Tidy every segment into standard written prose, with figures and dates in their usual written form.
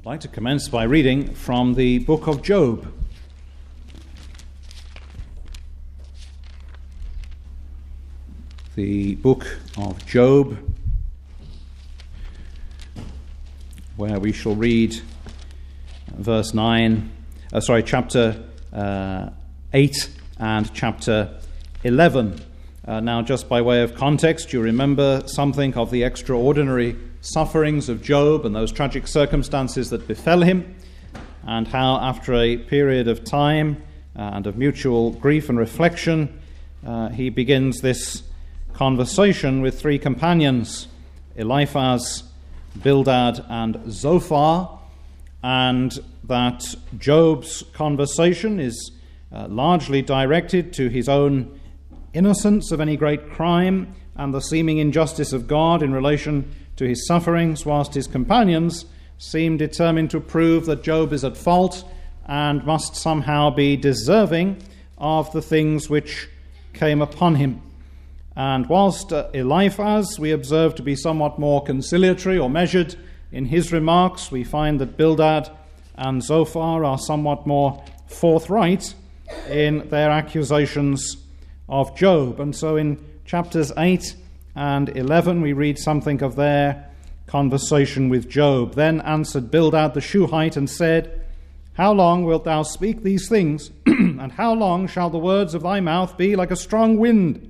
I'd like to commence by reading from the book of Job. The book of Job, where we shall read chapter 8 and chapter 11. Now, just by way of context, you remember something of the extraordinary sufferings of Job and those tragic circumstances that befell him, and how after a period of time and of mutual grief and reflection, he begins this conversation with three companions, Eliphaz, Bildad, and Zophar, and that Job's conversation is largely directed to his own innocence of any great crime and the seeming injustice of God in relation to his sufferings, whilst his companions seem determined to prove that Job is at fault and must somehow be deserving of the things which came upon him. And whilst Eliphaz we observe to be somewhat more conciliatory or measured in his remarks, we find that Bildad and Zophar are somewhat more forthright in their accusations of Job. And so in chapters 8 and 11 we read something of their conversation with Job. Then answered Bildad the Shuhite and said, How long wilt thou speak these things? And how long shall the words of thy mouth be like a strong wind?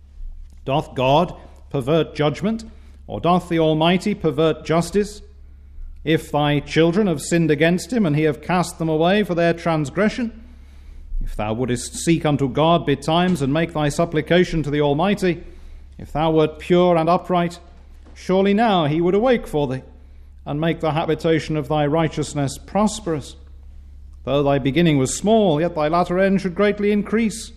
Doth God pervert judgment, or doth the Almighty pervert justice? If thy children have sinned against him, and he have cast them away for their transgression, if thou wouldest seek unto God betimes, and make thy supplication to the Almighty, if thou wert pure and upright, surely now he would awake for thee, and make the habitation of thy righteousness prosperous. Though thy beginning was small, yet thy latter end should greatly increase.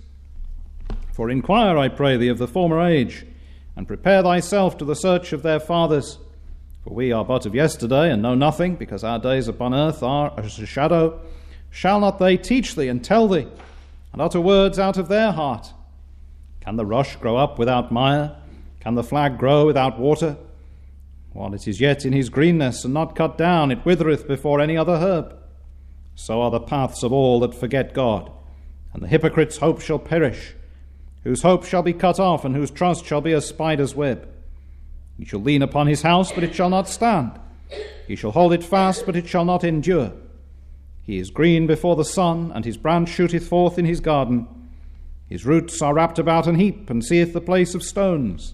For inquire, I pray thee, of the former age, and prepare thyself to the search of their fathers. For we are but of yesterday, and know nothing, because our days upon earth are as a shadow. Shall not they teach thee and tell thee, and utter words out of their heart? Can the rush grow up without mire? Can the flag grow without water? While it is yet in his greenness, and not cut down, it withereth before any other herb. So are the paths of all that forget God, and the hypocrite's hope shall perish, whose hope shall be cut off, and whose trust shall be a spider's web. He shall lean upon his house, but it shall not stand. He shall hold it fast, but it shall not endure. He is green before the sun, and his branch shooteth forth in his garden. His roots are wrapped about an heap, and seeth the place of stones.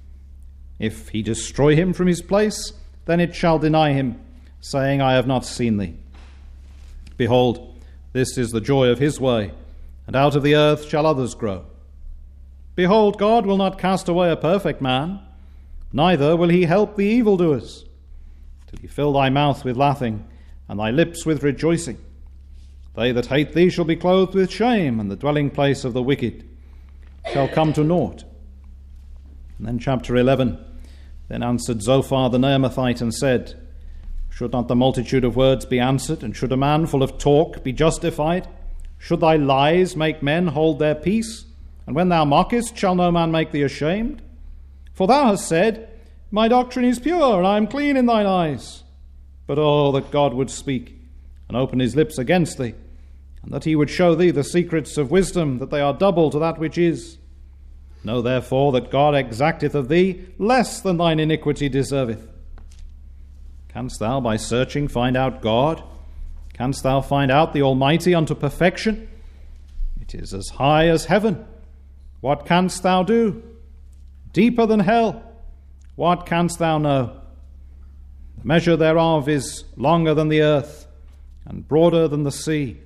If he destroy him from his place, then it shall deny him, saying, I have not seen thee. Behold, this is the joy of his way, and out of the earth shall others grow. Behold, God will not cast away a perfect man, neither will he help the evildoers, till he fill thy mouth with laughing, and thy lips with rejoicing. They that hate thee shall be clothed with shame, and the dwelling place of the wicked shall come to naught. And then chapter 11. Then answered Zophar the Naamathite and said, Should not the multitude of words be answered, and should a man full of talk be justified? Should thy lies make men hold their peace? And when thou mockest, shall no man make thee ashamed? For thou hast said, My doctrine is pure, and I am clean in thine eyes. But oh, that God would speak, and open his lips against thee, and that he would show thee the secrets of wisdom, that they are double to that which is. Know therefore that God exacteth of thee less than thine iniquity deserveth. Canst thou by searching find out God? Canst thou find out the Almighty unto perfection? It is as high as heaven. What canst thou do? Deeper than hell. What canst thou know? The measure thereof is longer than the earth, and broader than the sea.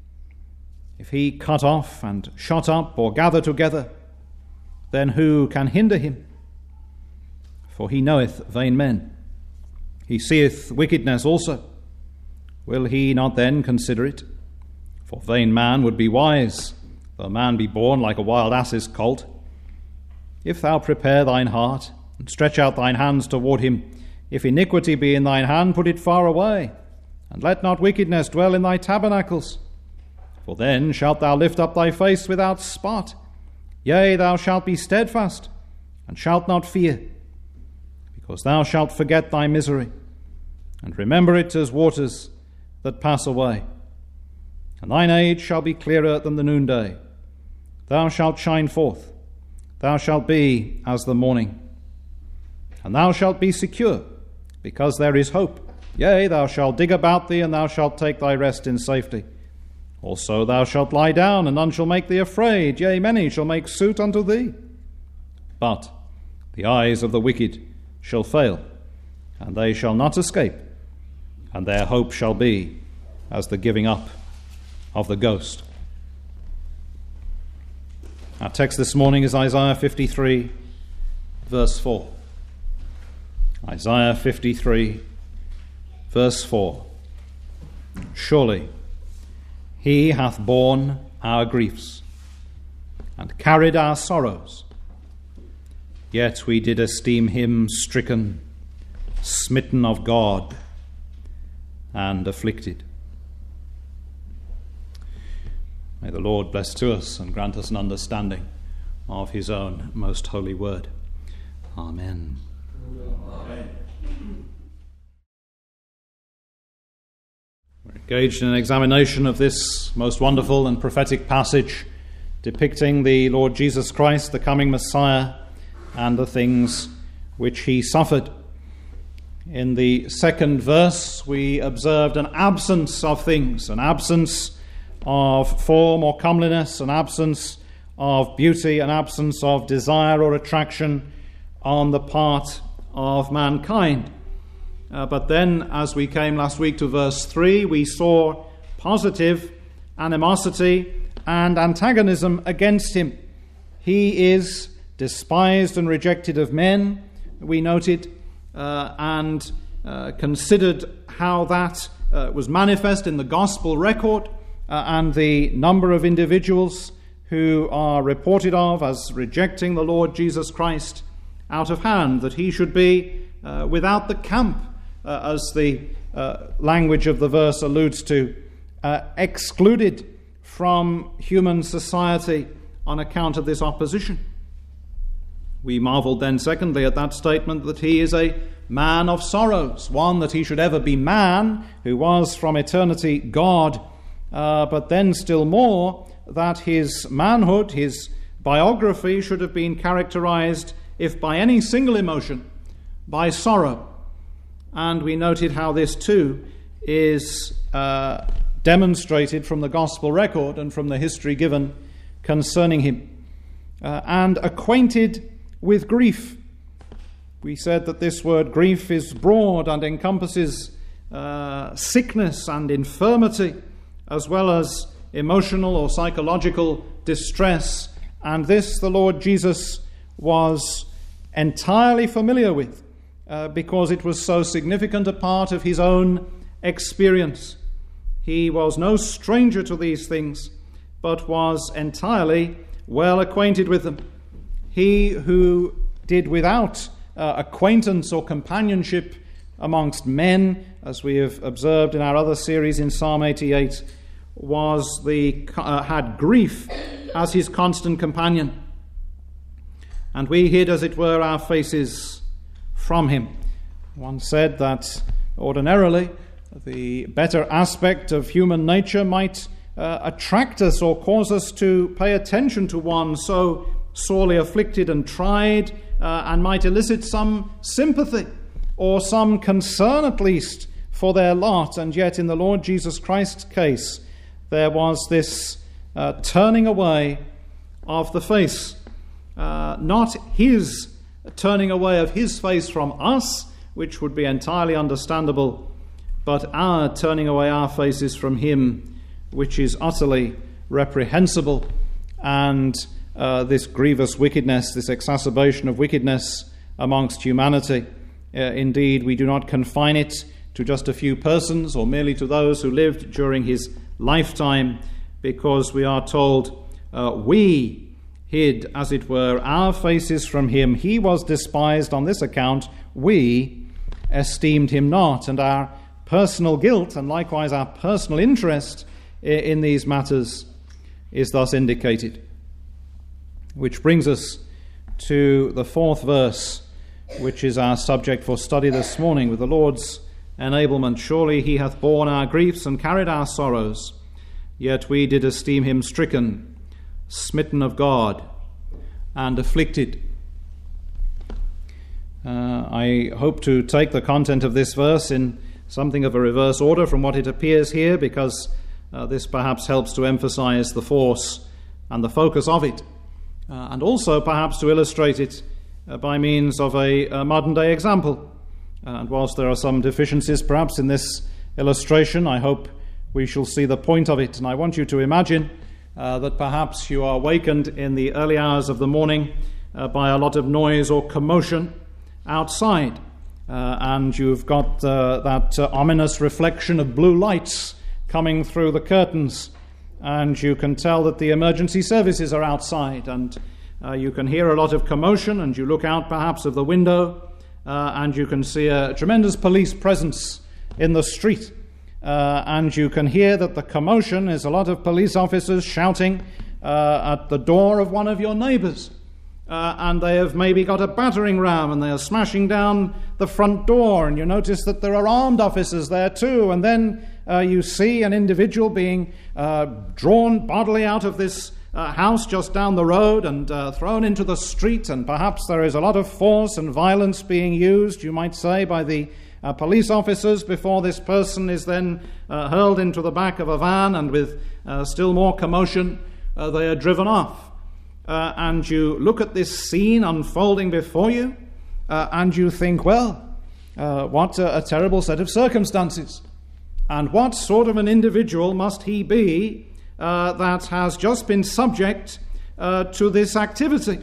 If he cut off and shut up or gather together, then who can hinder him? For he knoweth vain men. He seeth wickedness also. Will he not then consider it? For vain man would be wise, though man be born like a wild ass's colt. If thou prepare thine heart, and stretch out thine hands toward him, if iniquity be in thine hand, put it far away, and let not wickedness dwell in thy tabernacles. For then shalt thou lift up thy face without spot. Yea, thou shalt be steadfast, and shalt not fear, because thou shalt forget thy misery, and remember it as waters that pass away. And thine age shall be clearer than the noonday. Thou shalt shine forth. Thou shalt be as the morning. And thou shalt be secure, because there is hope. Yea, thou shalt dig about thee, and thou shalt take thy rest in safety. Also thou shalt lie down, and none shall make thee afraid. Yea, many shall make suit unto thee. But the eyes of the wicked shall fail, and they shall not escape, and their hope shall be as the giving up of the ghost. Our text this morning is Isaiah 53, verse 4. Isaiah 53, verse 4. Surely he hath borne our griefs and carried our sorrows, yet we did esteem him stricken, smitten of God, and afflicted. May the Lord bless to us and grant us an understanding of his own most holy word. Amen. Amen. We're engaged in an examination of this most wonderful and prophetic passage depicting the Lord Jesus Christ, the coming Messiah, and the things which he suffered. In the second verse, we observed an absence of things, an absence of form or comeliness, an absence of beauty, an absence of desire or attraction on the part of mankind. But then, as we came last week to verse 3, we saw positive animosity and antagonism against him. He is despised and rejected of men, we noted, and considered how that was manifest in the gospel record, and the number of individuals who are reported of as rejecting the Lord Jesus Christ out of hand, that he should be without the camp, as the language of the verse alludes to, excluded from human society on account of this opposition. We marveled then, secondly, at that statement that he is a man of sorrows, one, that he should ever be man, who was from eternity God, but then still more, that his manhood, his biography, should have been characterized, if by any single emotion, by sorrow. And we noted how this too is demonstrated from the gospel record and from the history given concerning him. And acquainted with grief. We said that this word grief is broad and encompasses sickness and infirmity, as well as emotional or psychological distress. And this the Lord Jesus was entirely familiar with, because it was so significant a part of his own experience. He was no stranger to these things, but was entirely well acquainted with them. He who did without acquaintance or companionship amongst men, as we have observed in our other series in Psalm 88, had grief as his constant companion. And we hid, as it were, our faces from him. One said that ordinarily the better aspect of human nature might attract us or cause us to pay attention to one so sorely afflicted and tried, and might elicit some sympathy or some concern at least for their lot. And yet in the Lord Jesus Christ's case there was this turning away of the face, not his turning away of his face from us, which would be entirely understandable, but our turning away our faces from him, which is utterly reprehensible. And this grievous wickedness, this exacerbation of wickedness amongst humanity, indeed we do not confine it to just a few persons or merely to those who lived during his lifetime, because we are told we hid, as it were, our faces from him. He was despised on this account. We esteemed him not. And our personal guilt, and likewise our personal interest in these matters, is thus indicated. Which brings us to the fourth verse, which is our subject for study this morning, with the Lord's enablement. Surely he hath borne our griefs and carried our sorrows. Yet we did esteem him stricken, smitten of God, and afflicted. I hope to take the content of this verse in something of a reverse order from what it appears here, because this perhaps helps to emphasize the force and the focus of it, and also perhaps to illustrate it by means of a modern-day example. And whilst there are some deficiencies perhaps in this illustration, I hope we shall see the point of it. And I want you to imagine that perhaps you are awakened in the early hours of the morning by a lot of noise or commotion outside, and you've got that ominous reflection of blue lights coming through the curtains, and you can tell that the emergency services are outside, and you can hear a lot of commotion, and you look out perhaps of the window, and you can see a tremendous police presence in the street, and you can hear that the commotion is a lot of police officers shouting at the door of one of your neighbors. And they have maybe got a battering ram and they are smashing down the front door, and you notice that there are armed officers there too, and then you see an individual being drawn bodily out of this house just down the road and thrown into the street, and perhaps there is a lot of force and violence being used, you might say, by the police officers before this person is then hurled into the back of a van, and with still more commotion they are driven off. And you look at this scene unfolding before you, and you think, well, what a terrible set of circumstances. And what sort of an individual must he be that has just been subject to this activity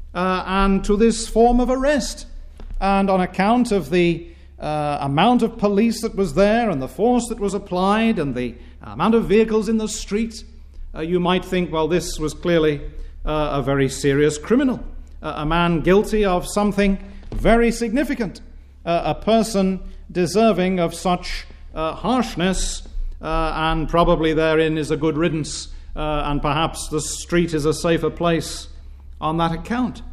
and to this form of arrest? And on account of the amount of police that was there and the force that was applied and the amount of vehicles in the street, you might think, well, this was clearly a very serious criminal, a man guilty of something very significant, a person deserving of such harshness, and probably therein is a good riddance, and perhaps the street is a safer place on that account.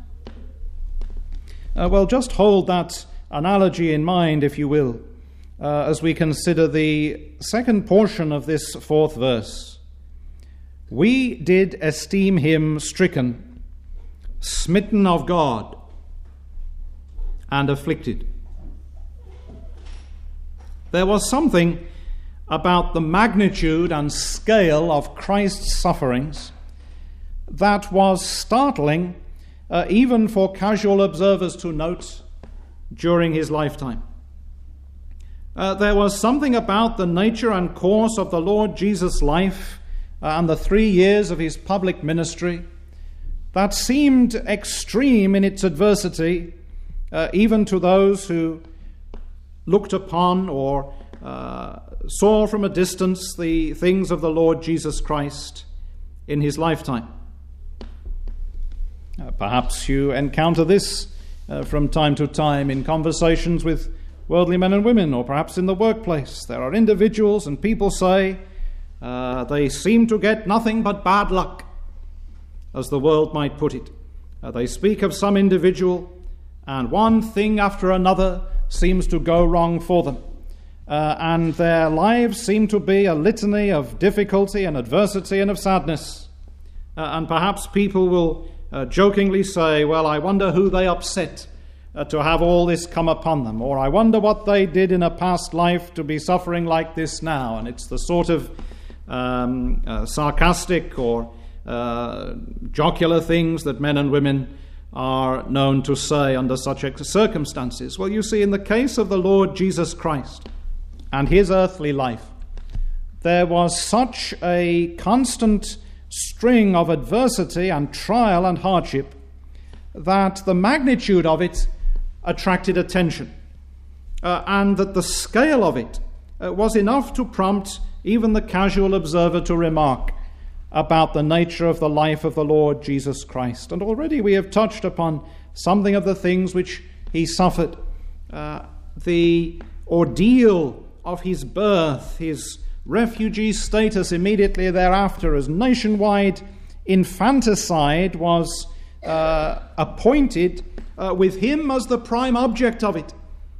Well, just hold that analogy in mind, if you will, as we consider the second portion of this fourth verse. We did esteem him stricken, smitten of God, and afflicted. There was something about the magnitude and scale of Christ's sufferings that was startling even for casual observers to note during his lifetime. There was something about the nature and course of the Lord Jesus' life and the 3 years of his public ministry that seemed extreme in its adversity, even to those who looked upon or saw from a distance the things of the Lord Jesus Christ in his lifetime. Perhaps you encounter this from time to time in conversations with worldly men and women, or perhaps in the workplace. There are individuals, and people say, they seem to get nothing but bad luck, as the world might put it. They speak of some individual, and one thing after another seems to go wrong for them. And their lives seem to be a litany of difficulty and adversity and of sadness. And perhaps people will jokingly say, well, I wonder who they upset to have all this come upon them, or I wonder what they did in a past life to be suffering like this now. And it's the sort of sarcastic or jocular things that men and women are known to say under such circumstances. Well, you see, in the case of the Lord Jesus Christ and his earthly life, there was such a constant string of adversity and trial and hardship that the magnitude of it attracted attention, and that the scale of it was enough to prompt even the casual observer to remark about the nature of the life of the Lord Jesus Christ. And already we have touched upon something of the things which he suffered. The ordeal of his birth, his refugee status immediately thereafter, as nationwide infanticide was appointed with him as the prime object of it.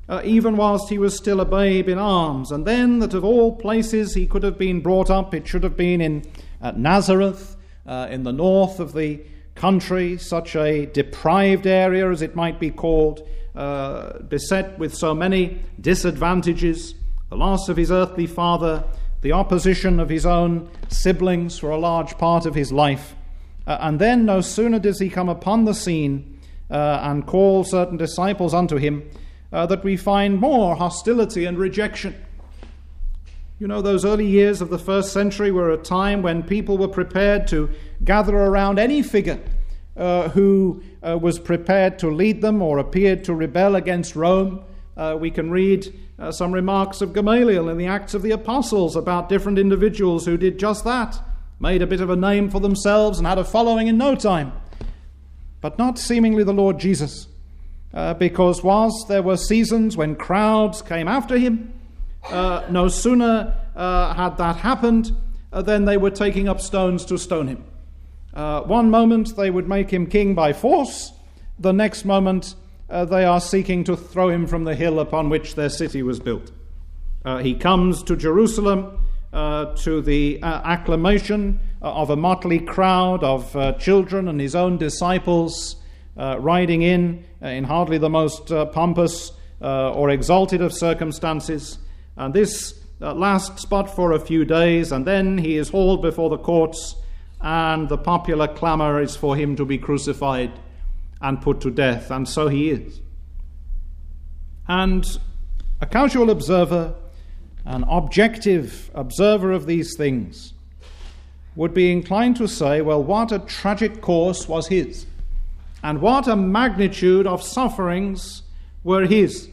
even whilst he was still a babe in arms. And then that of all places he could have been brought up, it should have been in Nazareth, in the north of the country, such a deprived area as it might be called, beset with so many disadvantages, the loss of his earthly father, the opposition of his own siblings for a large part of his life. And then no sooner does he come upon the scene and call certain disciples unto him, that we find more hostility and rejection. You know, those early years of the first century were a time when people were prepared to gather around any figure who was prepared to lead them or appeared to rebel against Rome. We can read some remarks of Gamaliel in the Acts of the Apostles about different individuals who did just that, made a bit of a name for themselves and had a following in no time. But not seemingly the Lord Jesus, because whilst there were seasons when crowds came after him, no sooner had that happened than they were taking up stones to stone him. One moment they would make him king by force, the next moment they are seeking to throw him from the hill upon which their city was built. He comes to Jerusalem to the acclamation of a motley crowd of children and his own disciples riding in hardly the most pompous or exalted of circumstances. And this lasts but for a few days, and then he is hauled before the courts, and the popular clamour is for him to be crucified and put to death, and so he is. And a casual observer, an objective observer of these things, would be inclined to say, well, what a tragic course was his, and what a magnitude of sufferings were his.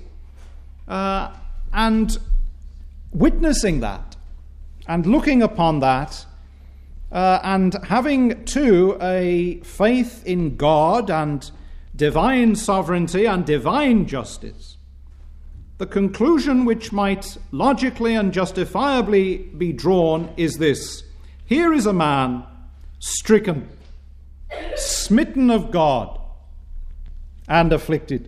And witnessing that, and looking upon that, and having too a faith in God and divine sovereignty and divine justice, the conclusion which might logically and justifiably be drawn is this: here is a man stricken, smitten of God, and afflicted.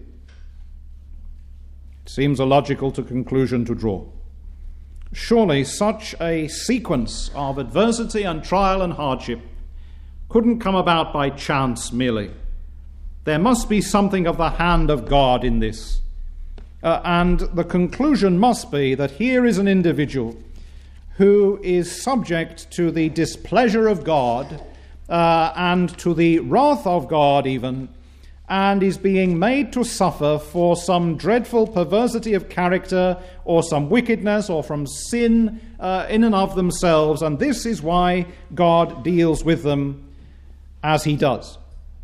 It seems a logical conclusion to draw. Surely such a sequence of adversity and trial and hardship couldn't come about by chance merely. There must be something of the hand of God in this. And the conclusion must be that here is an individual who is subject to the displeasure of God and to the wrath of God even, and is being made to suffer for some dreadful perversity of character or some wickedness or from sin in and of themselves, and this is why God deals with them as he does.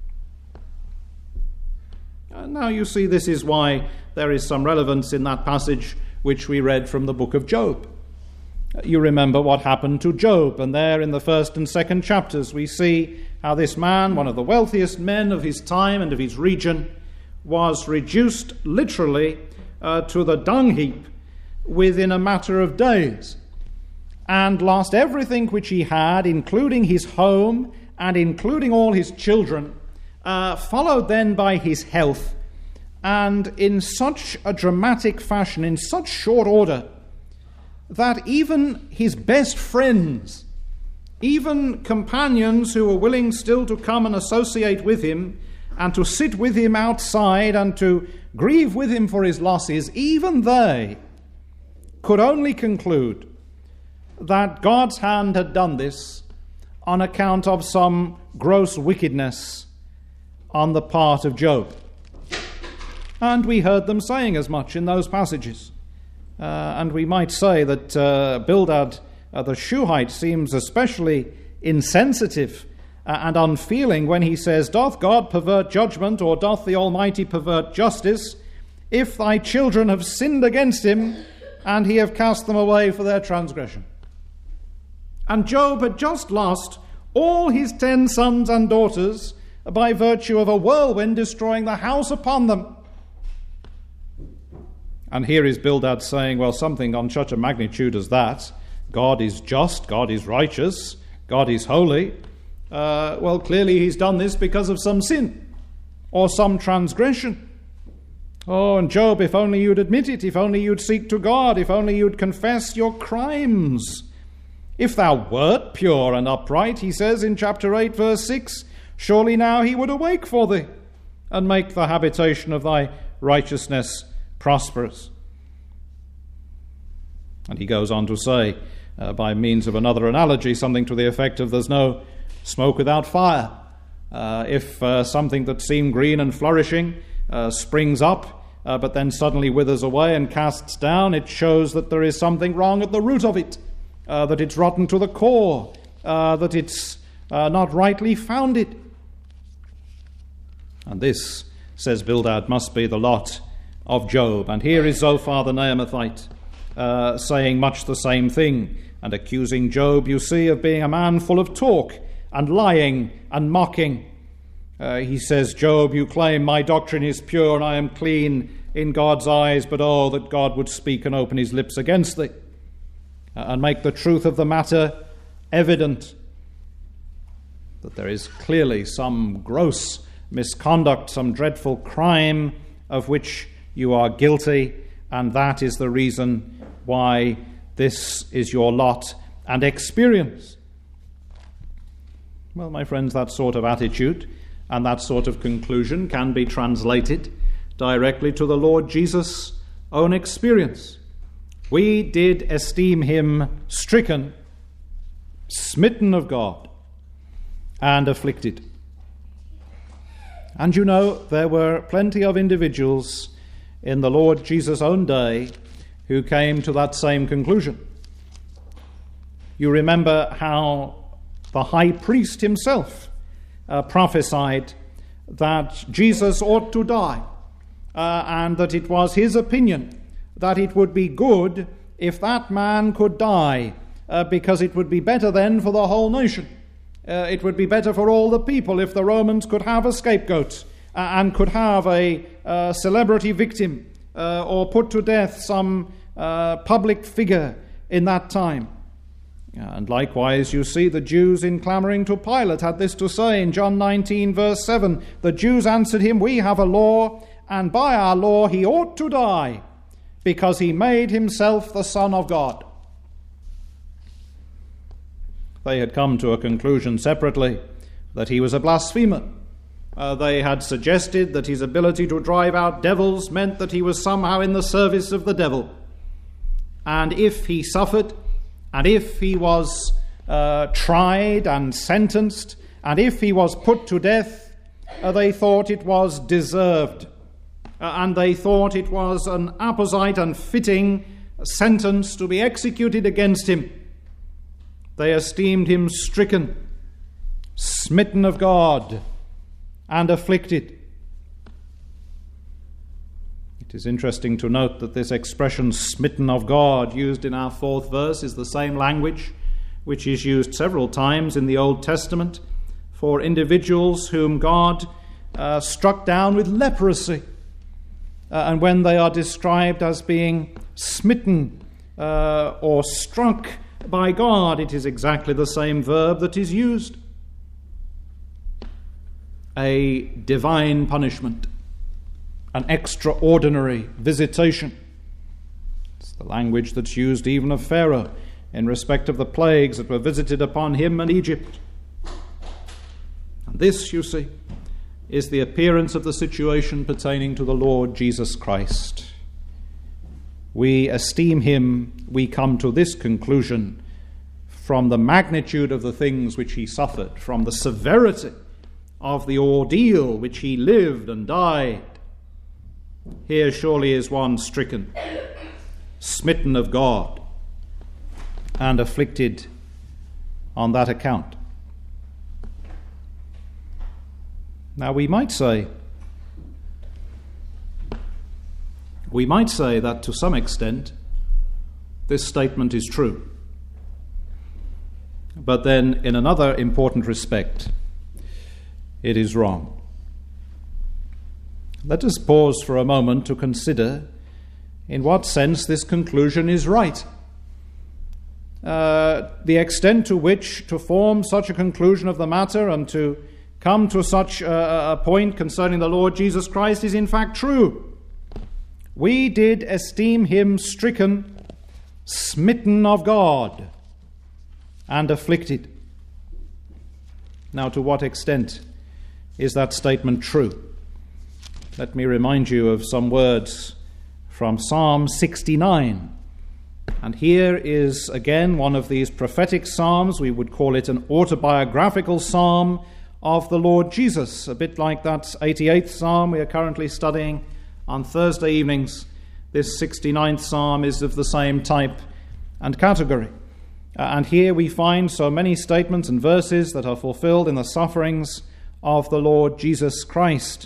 Now you see, this is why there is some relevance in that passage which we read from the book of Job. You remember what happened to Job, and there in the first and second chapters we see how this man, one of the wealthiest men of his time and of his region, was reduced literally to the dung heap within a matter of days, and lost everything which he had, including his home and including all his children, followed then by his health, and in such a dramatic fashion, in such short order, that even his best friends, even companions who were willing still to come and associate with him and to sit with him outside and to grieve with him for his losses, even they could only conclude that God's hand had done this on account of some gross wickedness on the part of Job. And we heard them saying as much in those passages. And we might say that Bildad the Shuhite seems especially insensitive and unfeeling when he says, "Doth God pervert judgment, or doth the Almighty pervert justice, if thy children have sinned against him, and he have cast them away for their transgression?" And Job had just lost all his 10 sons and daughters by virtue of a whirlwind destroying the house upon them. And here is Bildad saying, well, something on such a magnitude as that, God is just, God is righteous, God is holy. Well, clearly he's done this because of some sin or some transgression. Oh, and Job, if only you'd admit it, if only you'd seek to God, if only you'd confess your crimes. If thou wert pure and upright, he says in chapter 8, verse 6, surely now he would awake for thee and make the habitation of thy righteousness prosperous. And he goes on to say, by means of another analogy, something to the effect of there's no smoke without fire. If something that seemed green and flourishing springs up, but then suddenly withers away and casts down, it shows that there is something wrong at the root of it, that it's rotten to the core, that it's not rightly founded. And this, says Bildad, must be the lot of Job. And here is Zophar the Naamathite saying much the same thing and accusing Job, you see, of being a man full of talk and lying and mocking. He says, Job, you claim my doctrine is pure and I am clean in God's eyes, but oh, that God would speak and open his lips against thee and make the truth of the matter evident, that there is clearly some gross misconduct, some dreadful crime of which you are guilty, and that is the reason why this is your lot and experience. Well, my friends, that sort of attitude and that sort of conclusion can be translated directly to the Lord Jesus' own experience. We did esteem him stricken, smitten of God, and afflicted. And you know, there were plenty of individuals in the Lord Jesus' own day who came to that same conclusion. You remember how the high priest himself prophesied that Jesus ought to die, and that it was his opinion that it would be good if that man could die, because it would be better then for the whole nation. It would be better for all the people if the Romans could have a scapegoat and could have a celebrity victim or put to death some public figure in that time. And likewise, you see the Jews in clamoring to Pilate had this to say in John 19, verse 7. The Jews answered him, we have a law, and by our law he ought to die, because he made himself the Son of God. They had come to a conclusion separately that he was a blasphemer. They had suggested that his ability to drive out devils meant that he was somehow in the service of the devil. And if he suffered, and if he was tried and sentenced, and if he was put to death, they thought it was deserved. And they thought it was an apposite and fitting sentence to be executed against him. They esteemed him stricken, smitten of God, and afflicted. It is interesting to note that this expression, smitten of God, used in our fourth verse, is the same language which is used several times in the Old Testament for individuals whom God struck down with leprosy. And when they are described as being smitten or struck by God, it is exactly the same verb that is used. A divine punishment, an extraordinary visitation. It's the language that's used even of Pharaoh in respect of the plagues that were visited upon him and Egypt. And this, you see, is the appearance of the situation pertaining to the Lord Jesus Christ. We esteem him, we come to this conclusion from the magnitude of the things which he suffered, from the severity of the ordeal which he lived and died. Here surely is one stricken, smitten of God, and afflicted on that account. Now we might say that to some extent this statement is true. But then in another important respect, it is wrong. Let us pause for a moment to consider in what sense this conclusion is right. The extent to which to form such a conclusion of the matter and to come to such a point concerning the Lord Jesus Christ is in fact true. we did esteem him stricken, smitten of God, and afflicted. Now, to what extent is that statement true? Let me remind you of some words from Psalm 69. And here is again one of these prophetic psalms. We would call it an autobiographical psalm of the Lord Jesus, a bit like that 88th psalm we are currently studying on Thursday evenings. This 69th psalm is of the same type and category. And here we find so many statements and verses that are fulfilled in the sufferings of the Lord Jesus Christ.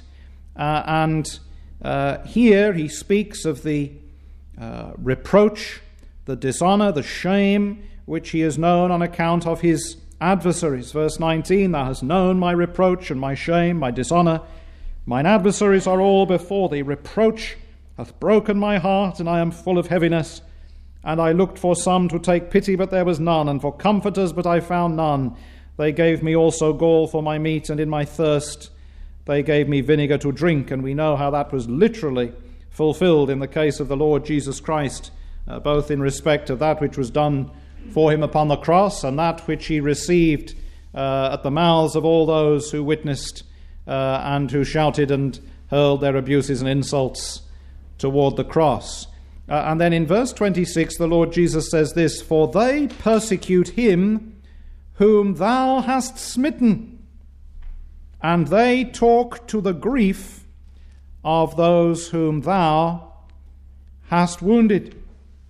Here he speaks of the reproach, the dishonor, the shame, which he has known on account of his adversaries. Verse 19, thou hast known my reproach and my shame, my dishonor. Mine adversaries are all before thee. Reproach hath broken my heart, and I am full of heaviness. And I looked for some to take pity, but there was none, and for comforters, but I found none. They gave me also gall for my meat, and in my thirst they gave me vinegar to drink. And we know how that was literally fulfilled in the case of the Lord Jesus Christ, both in respect of that which was done for him upon the cross and that which he received at the mouths of all those who witnessed and who shouted and hurled their abuses and insults toward the cross. And then in verse 26, the Lord Jesus says this, for they persecute him whom thou hast smitten, and they talk to the grief of those whom thou hast wounded.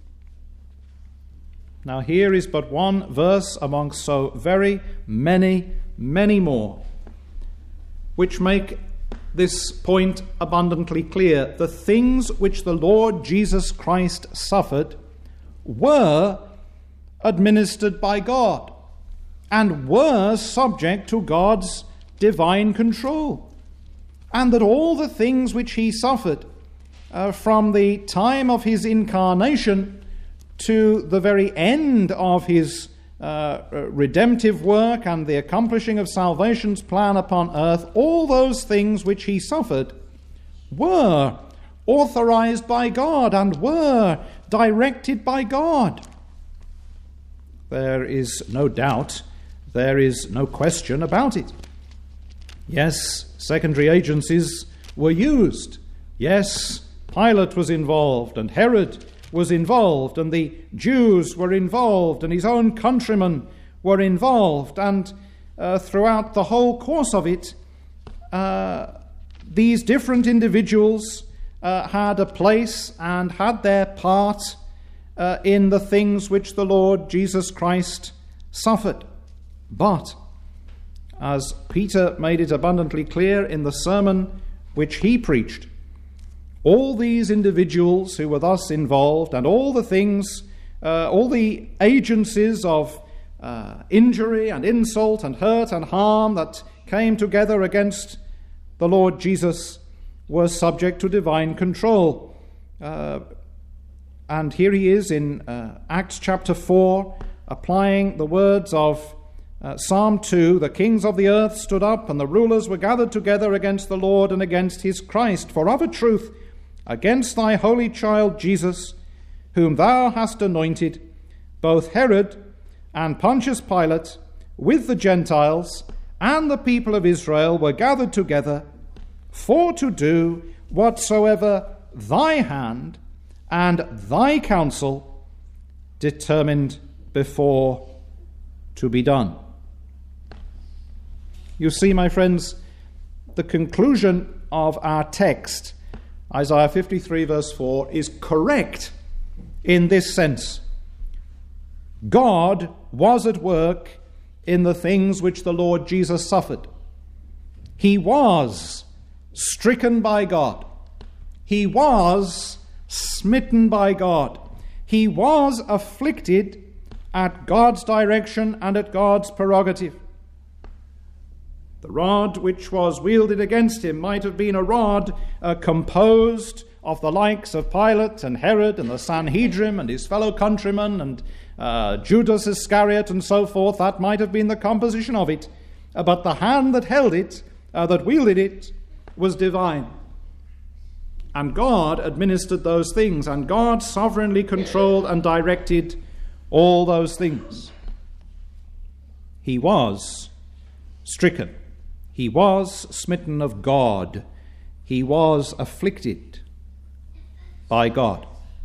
Now here is but one verse amongst so very many, many more, which make this point abundantly clear. The things which the Lord Jesus Christ suffered were administered by God and were subject to God's divine control. And that all the things which he suffered from the time of his incarnation to the very end of his redemptive work and the accomplishing of salvation's plan upon earth, all those things which he suffered were authorized by God and were directed by God. There is no doubt, there is no question about it. Yes, secondary agencies were used. Yes, Pilate was involved, and Herod was involved, and the Jews were involved, and his own countrymen were involved, and throughout the whole course of it, these different individuals had a place and had their part in the things which the Lord Jesus Christ suffered. But, as Peter made it abundantly clear in the sermon which he preached, all these individuals who were thus involved and all the things, all the agencies of injury and insult and hurt and harm that came together against the Lord Jesus were subject to divine control. And here he is in Acts chapter 4, applying the words of Psalm 2, the kings of the earth stood up, and the rulers were gathered together against the Lord and against his Christ. For of a truth, against thy holy child Jesus, whom thou hast anointed, both Herod and Pontius Pilate, with the Gentiles and the people of Israel, were gathered together for to do whatsoever thy hand and thy counsel determined before to be done. You see, my friends, the conclusion of our text, Isaiah 53 verse 4, is correct in this sense. God was at work in the things which the Lord Jesus suffered. He was stricken by God. He was smitten by God. He was afflicted at God's direction and at God's prerogative. The rod which was wielded against him might have been a rod composed of the likes of Pilate and Herod and the Sanhedrin and his fellow countrymen and Judas Iscariot and so forth. That might have been the composition of it. But the hand that held it, that wielded it, was divine. And God administered those things, and God sovereignly controlled and directed all those things. He was stricken. He was smitten of God. He was afflicted by God.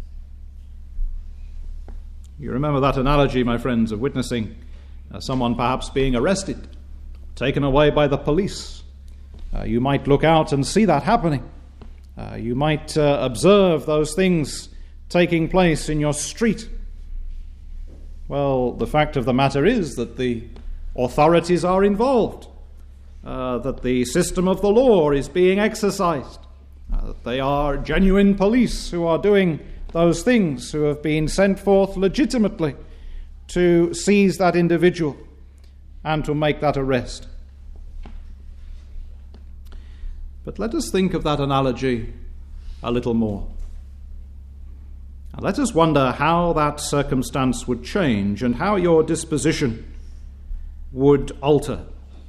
You remember that analogy, my friends, of witnessing someone perhaps being arrested, taken away by the police. You might look out and see that happening. You might observe those things taking place in your street. Well, the fact of the matter is that the authorities are involved, that the system of the law is being exercised, that they are genuine police who are doing those things, who have been sent forth legitimately to seize that individual and to make that arrest. But let us think of that analogy a little more. And let us wonder how that circumstance would change and how your disposition would alter.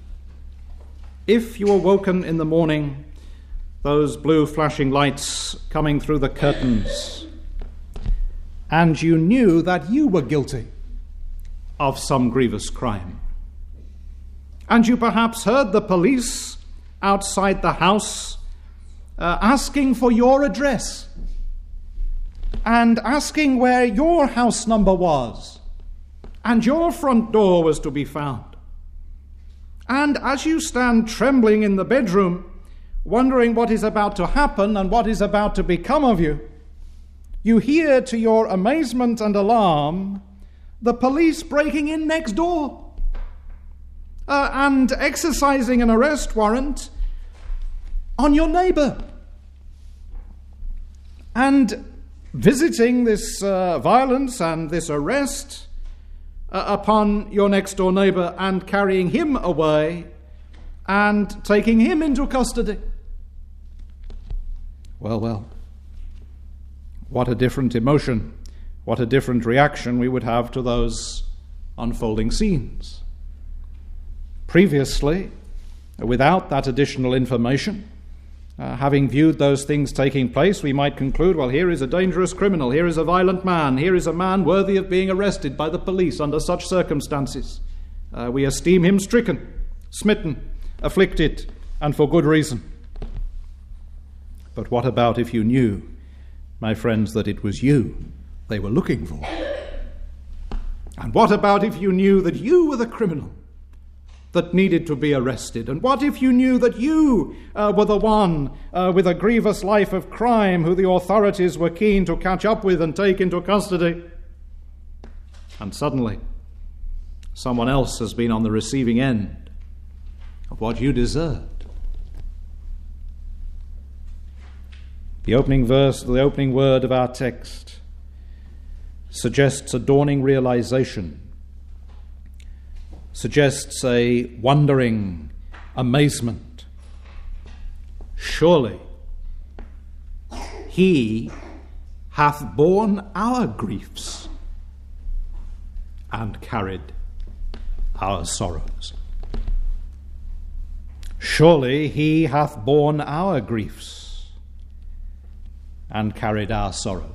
If you were woken in the morning, those blue flashing lights coming through the curtains, and you knew that you were guilty of some grievous crime, and you perhaps heard the police outside the house asking for your address and asking where your house number was and your front door was to be found. And as you stand trembling in the bedroom, wondering what is about to happen and what is about to become of you, you hear to your amazement and alarm the police breaking in next door and exercising an arrest warrant on your neighbor, and visiting this violence and this arrest upon your next door neighbor and carrying him away and taking him into custody. Well, what a different emotion, what a different reaction we would have to those unfolding scenes. Previously, without that additional information, having viewed those things taking place, we might conclude, well, here is a dangerous criminal, here is a violent man, here is a man worthy of being arrested by the police under such circumstances. We esteem him stricken, smitten, afflicted, and for good reason. But what about if you knew, my friends, that it was you they were looking for? And what about if you knew that you were the criminal that needed to be arrested? And what if you knew that you were the one with a grievous life of crime who the authorities were keen to catch up with and take into custody? And suddenly, someone else has been on the receiving end of what you deserved. The opening verse, the opening word of our text suggests a dawning realization, suggests a wondering amazement. Surely he hath borne our griefs and carried our sorrows. Surely he hath borne our griefs and carried our sorrows.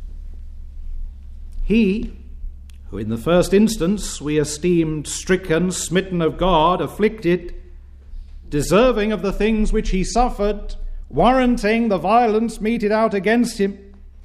He, who in the first instance we esteemed stricken, smitten of God, afflicted, deserving of the things which he suffered, warranting the violence meted out against him,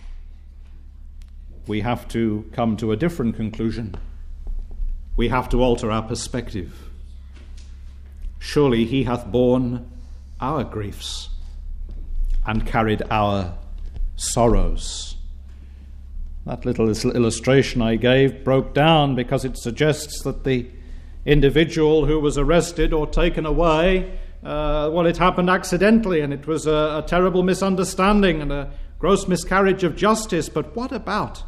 we have to come to a different conclusion. We have to alter our perspective. Surely he hath borne our griefs and carried our sorrows. That little illustration I gave broke down because it suggests that the individual who was arrested or taken away, it happened accidentally, and it was a terrible misunderstanding and a gross miscarriage of justice. But what about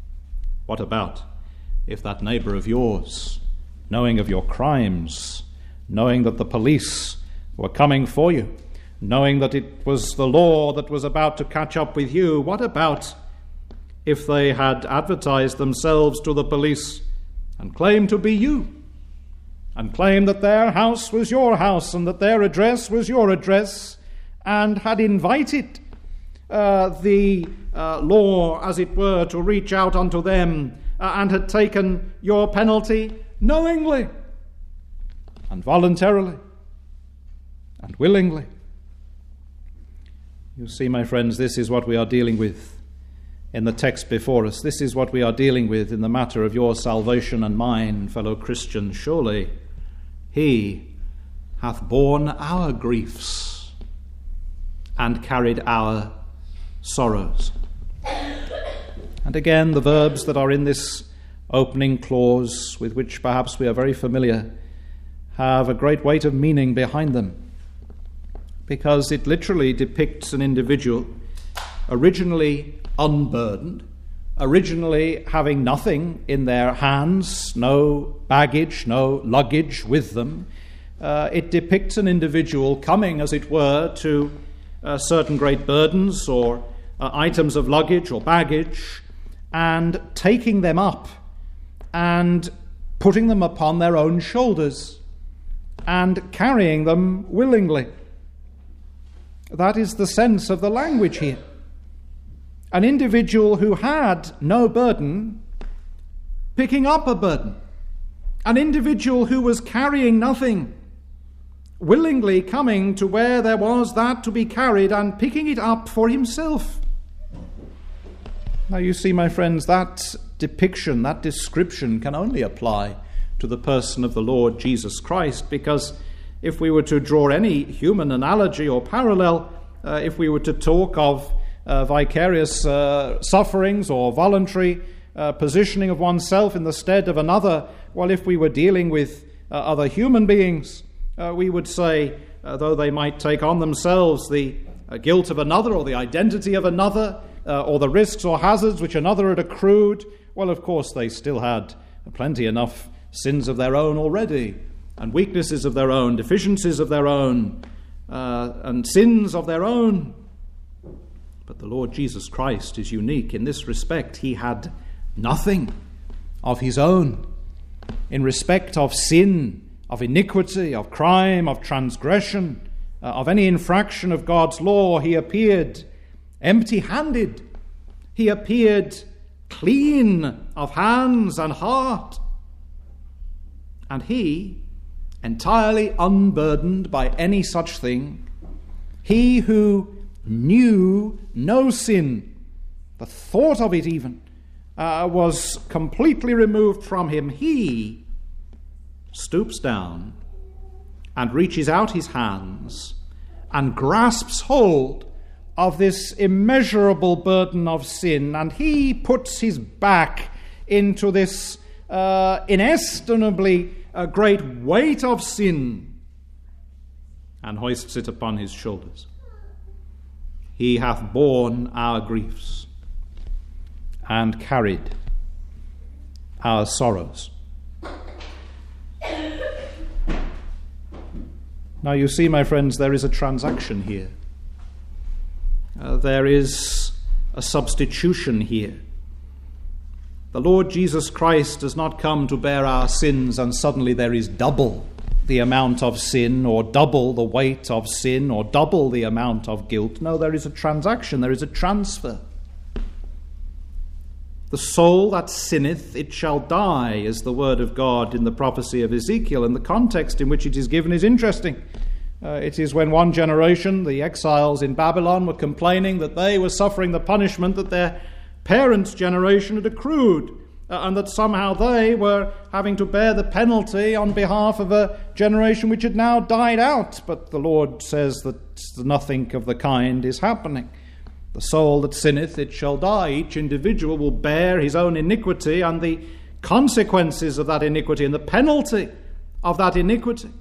if that neighbor of yours, knowing of your crimes, knowing that the police were coming for you, knowing that it was the law that was about to catch up with you, what about if they had advertised themselves to the police and claimed to be you, and claimed that their house was your house and that their address was your address, and had invited the law, as it were, to reach out unto them and had taken your penalty knowingly and voluntarily and willingly. You see, my friends, this is what we are dealing with in the text before us. This is what we are dealing with in the matter of your salvation and mine, fellow Christians. Surely he hath borne our griefs and carried our sorrows. And again, the verbs that are in this opening clause, with which perhaps we are very familiar, have a great weight of meaning behind them, because it literally depicts an individual originally unburdened, originally having nothing in their hands, no baggage, no luggage with them. It depicts an individual coming, as it were, to certain great burdens or items of luggage or baggage, and taking them up and putting them upon their own shoulders and carrying them willingly. That is the sense of the language here. An individual who had no burden picking up a burden. An individual who was carrying nothing, willingly coming to where there was that to be carried and picking it up for himself. Now you see, my friends, that depiction, that description can only apply to the person of the Lord Jesus Christ, because if we were to draw any human analogy or parallel, if we were to talk of vicarious sufferings or voluntary positioning of oneself in the stead of another, well, if we were dealing with other human beings, we would say, though they might take on themselves the guilt of another or the identity of another, or the risks or hazards which another had accrued, well, of course, they still had plenty enough sins of their own already, and weaknesses of their own, deficiencies of their own, and sins of their own. But the Lord Jesus Christ is unique in this respect. He had nothing of his own. In respect of sin, of iniquity, of crime, of transgression, of any infraction of God's law, he appeared empty-handed. He appeared clean of hands and heart. And he, entirely unburdened by any such thing, he who knew no sin, the thought of it even, was completely removed from him, he stoops down and reaches out his hands and grasps hold of this immeasurable burden of sin, and he puts his back into this inestimably great weight of sin and hoists it upon his shoulders. He hath borne our griefs and carried our sorrows. Now you see, my friends, there is a transaction here. There is a substitution here. The Lord Jesus Christ does not come to bear our sins and suddenly there is double the amount of sin, or double the weight of sin, or double the amount of guilt. No, there is a transaction, there is a transfer. The soul that sinneth, it shall die, is the word of God in the prophecy of Ezekiel, and the context in which it is given is interesting. It is when one generation, the exiles in Babylon, were complaining that they were suffering the punishment that their parents' generation had accrued, and that somehow they were having to bear the penalty on behalf of a generation which had now died out. But the Lord says that nothing of the kind is happening. The soul that sinneth, it shall die. Each individual will bear his own iniquity and the consequences of that iniquity and the penalty of that iniquity.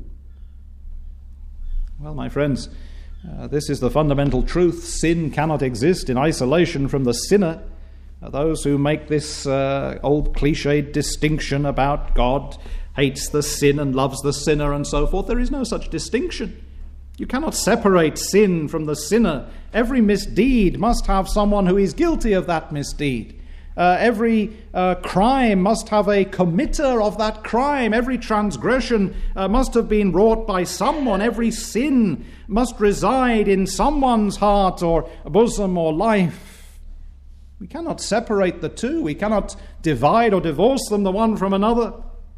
Well, my friends, this is the fundamental truth. Sin cannot exist in isolation from the sinner. Those who make this old cliched distinction about God hates the sin and loves the sinner and so forth, there is no such distinction. You cannot separate sin from the sinner. Every misdeed must have someone who is guilty of that misdeed. Every crime must have a committer of that crime. Every transgression must have been wrought by someone. Every sin must reside in someone's heart or bosom or life. We cannot separate the two. We cannot divide or divorce them the one from another.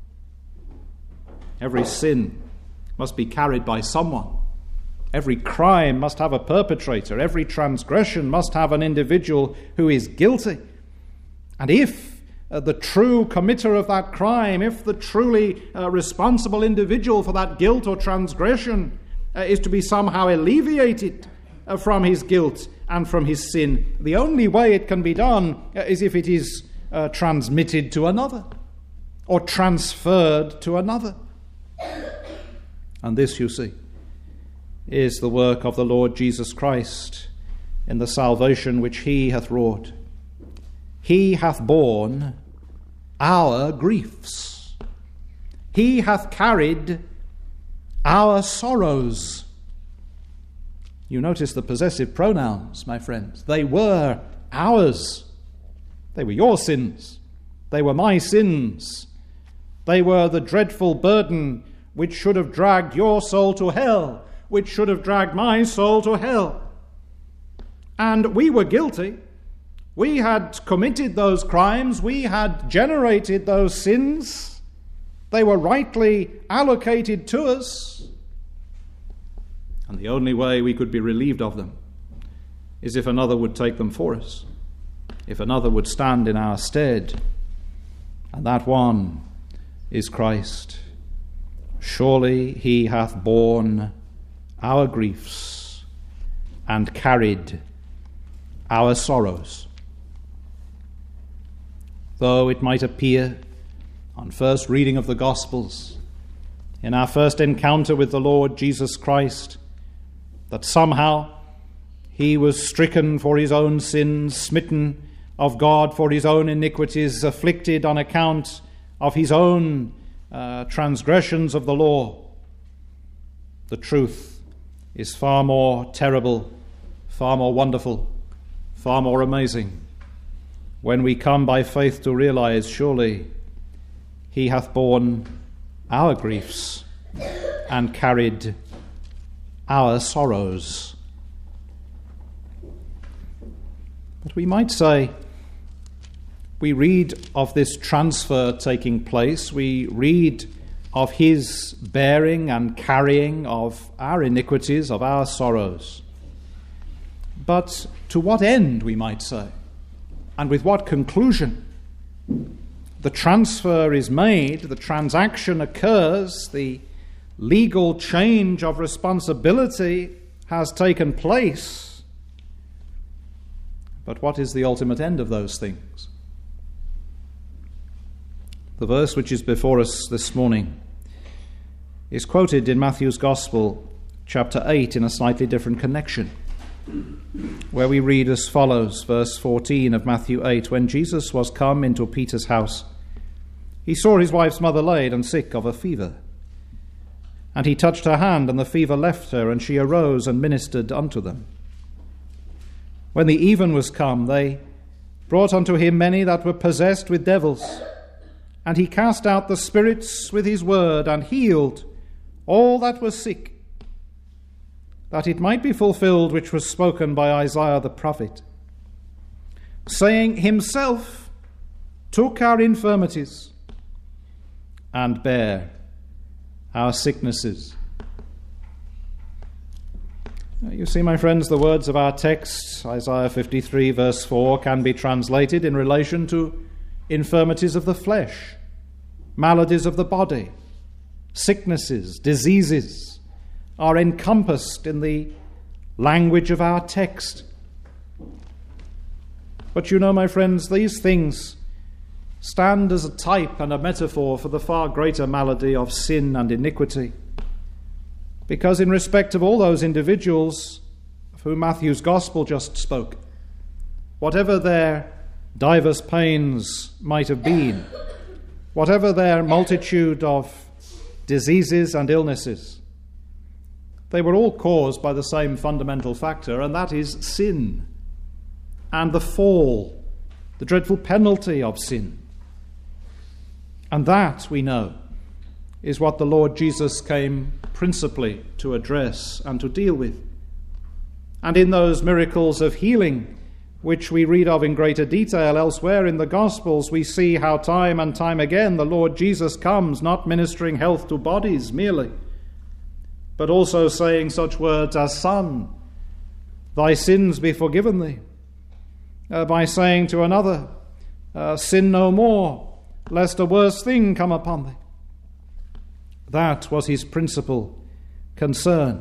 Every sin must be carried by someone. Every crime must have a perpetrator. Every transgression must have an individual who is guilty. And if the true committer of that crime, if the truly responsible individual for that guilt or transgression is to be somehow alleviated from his guilt and from his sin, the only way it can be done is if it is transmitted to another or transferred to another. And this, you see, is the work of the Lord Jesus Christ in the salvation which he hath wrought. He hath borne our griefs. He hath carried our sorrows. You notice the possessive pronouns, my friends. They were ours. They were your sins. They were my sins. They were the dreadful burden which should have dragged your soul to hell, which should have dragged my soul to hell. And we were guilty. We had committed those crimes. We had generated those sins. They were rightly allocated to us. And the only way we could be relieved of them is if another would take them for us, if another would stand in our stead. And that one is Christ. Surely he hath borne our griefs and carried our sorrows. Though it might appear on first reading of the Gospels, in our first encounter with the Lord Jesus Christ, that somehow he was stricken for his own sins, smitten of God for his own iniquities, afflicted on account of his own transgressions of the law, the truth is far more terrible, far more wonderful, far more amazing when we come by faith to realize, surely he hath borne our griefs and carried our sorrows. But we might say, we read of this transfer taking place. We read of his bearing and carrying of our iniquities, of our sorrows. But to what end, we might say, and with what conclusion? The transfer is made, the transaction occurs, the legal change of responsibility has taken place. But what is the ultimate end of those things? The verse which is before us this morning is quoted in Matthew's Gospel, chapter 8, in a slightly different connection, where we read as follows, verse 14 of Matthew 8, "When Jesus was come into Peter's house, he saw his wife's mother laid and sick of a fever. And he touched her hand, and the fever left her, and she arose and ministered unto them. When the even was come, they brought unto him many that were possessed with devils. And he cast out the spirits with his word, and healed all that were sick, that it might be fulfilled which was spoken by Isaiah the prophet, saying, Himself took our infirmities and bare our sicknesses." You see, my friends, the words of our text, Isaiah 53 verse 4, can be translated in relation to infirmities of the flesh, maladies of the body, sicknesses, diseases are encompassed in the language of our text. But you know, my friends, these things stand as a type and a metaphor for the far greater malady of sin and iniquity. Because in respect of all those individuals of whom Matthew's Gospel just spoke, whatever their divers pains might have been, whatever their multitude of diseases and illnesses, they were all caused by the same fundamental factor, and that is sin and the fall the dreadful penalty of sin. And that, we know, is what the Lord Jesus came principally to address and to deal with. And in those miracles of healing, which we read of in greater detail elsewhere in the Gospels, we see how time and time again the Lord Jesus comes, not ministering health to bodies merely, but also saying such words as, Son, thy sins be forgiven thee. By saying to another, sin no more, lest a worse thing come upon thee. That was his principal concern.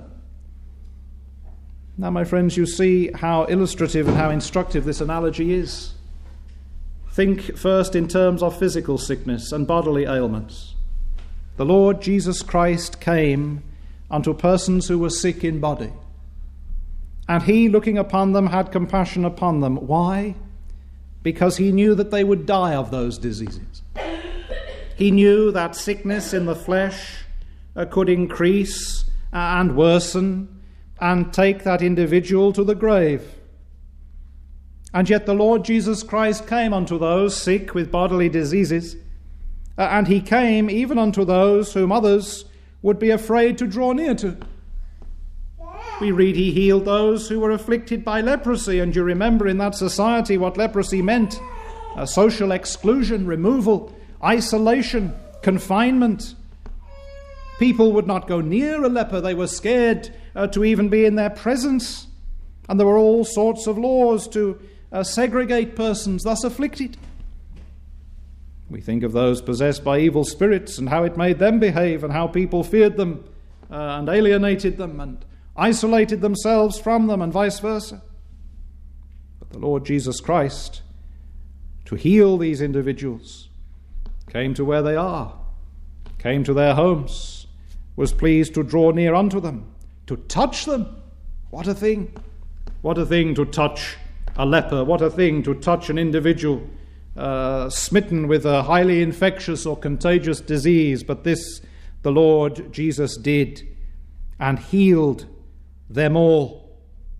Now, my friends, you see how illustrative and how instructive this analogy is. Think first in terms of physical sickness and bodily ailments. The Lord Jesus Christ came unto persons who were sick in body. And he, looking upon them, had compassion upon them. Why? Because he knew that they would die of those diseases. He knew that sickness in the flesh could increase and worsen and take that individual to the grave. And yet the Lord Jesus Christ came unto those sick with bodily diseases, and he came even unto those whom others would be afraid to draw near to. We read he healed those who were afflicted by leprosy, and you remember in that society what leprosy meant: social exclusion, removal, isolation, confinement. People would not go near a leper. They were scared to even be in their presence. And there were all sorts of laws to segregate persons thus afflicted. We think of those possessed by evil spirits and how it made them behave, and how people feared them and alienated them and isolated themselves from them, and vice versa. But the Lord Jesus Christ, to heal these individuals, came to where they are, came to their homes, was pleased to draw near unto them, to touch them. What a thing! What a thing to touch a leper. What a thing to touch an individual smitten with a highly infectious or contagious disease. But this the Lord Jesus did, and healed them all,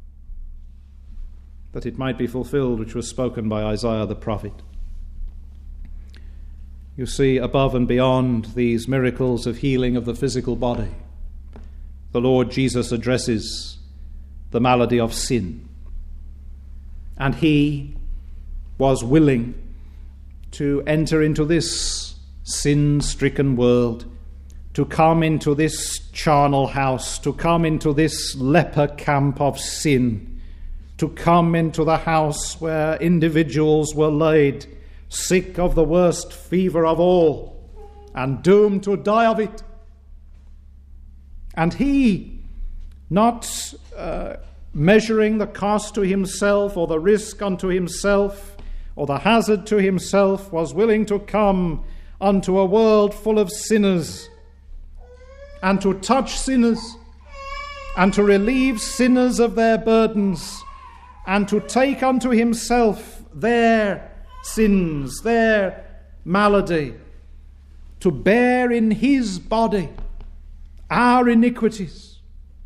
that it might be fulfilled which was spoken by Isaiah the prophet. You see, above and beyond these miracles of healing of the physical body, the Lord Jesus addresses the malady of sin. And he was willing to enter into this sin-stricken world, to come into this charnel house, to come into this leper camp of sin, to come into the house where individuals were laid sick of the worst fever of all and doomed to die of it. And he, not measuring the cost to himself or the risk unto himself or the hazard to himself, was willing to come unto a world full of sinners and to touch sinners and to relieve sinners of their burdens and to take unto himself their sins, their malady, to bear in his body our iniquities.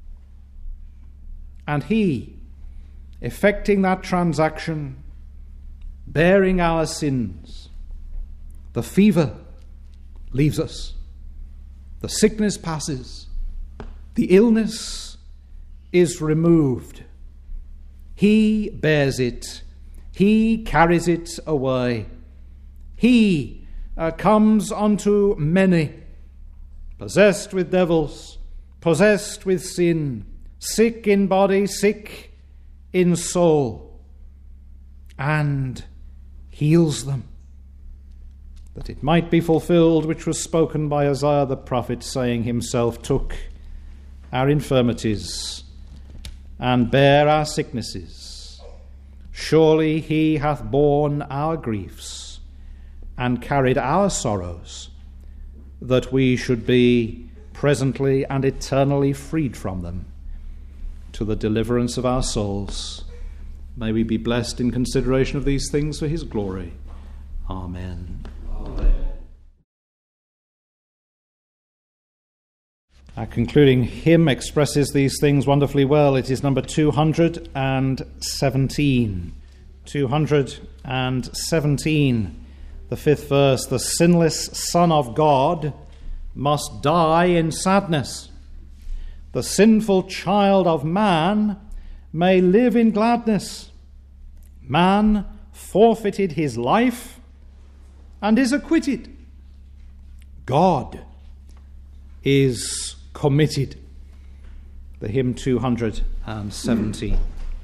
And he, effecting that transaction, bearing our sins, the fever leaves us, the sickness passes, the illness is removed. He bears it. He carries it away. He comes unto many, possessed with devils, possessed with sin, sick in body, sick in soul, and heals them, that it might be fulfilled which was spoken by Isaiah the prophet, saying, himself took our infirmities and bare our sicknesses. Surely he hath borne our griefs and carried our sorrows, that we should be presently and eternally freed from them, to the deliverance of our souls. May we be blessed in consideration of these things for his glory. Amen. Amen. Our concluding hymn expresses these things wonderfully well. It is number 217. 217, the 5th verse, the sinless Son of God must die in sadness. The sinful child of man may live in gladness. Man forfeited his life and is acquitted. God is committed. The hymn 217.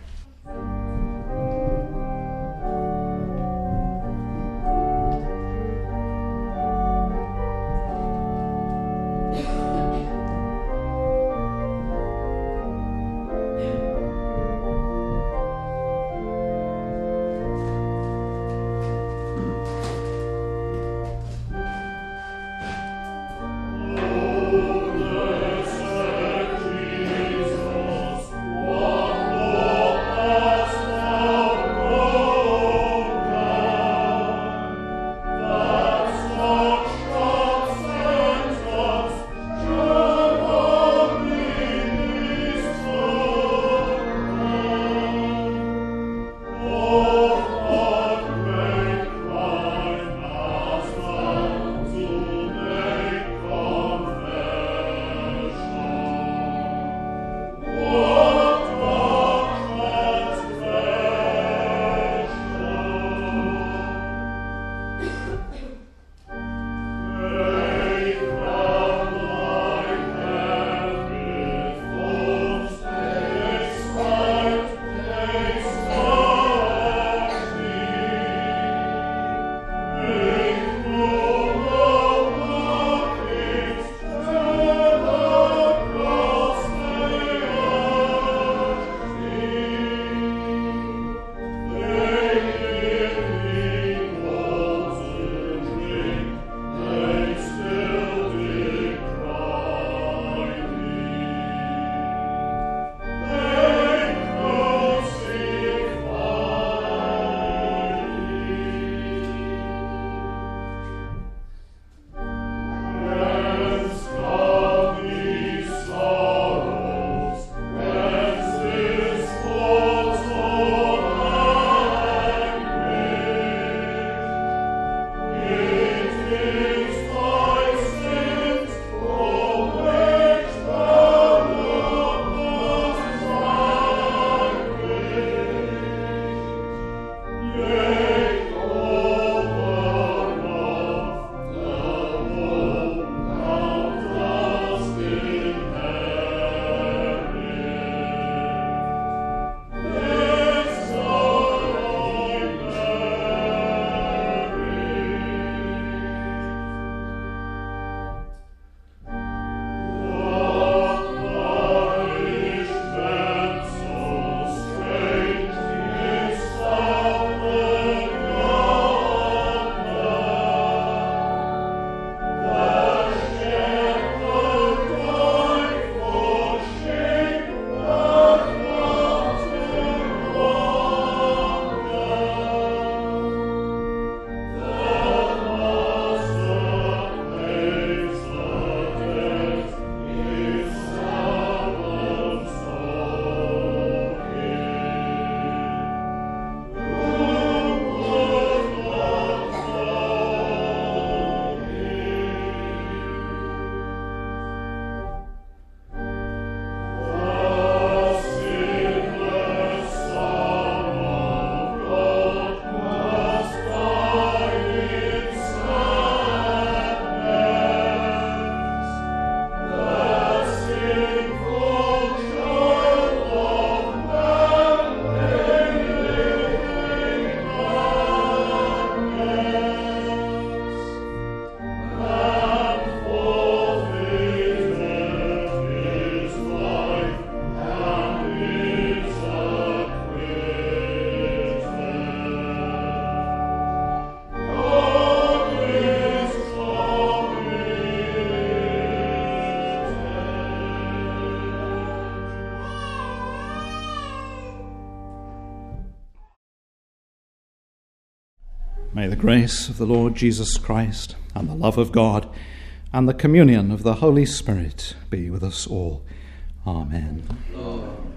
May the grace of the Lord Jesus Christ and the love of God and the communion of the Holy Spirit be with us all. Amen. Lord.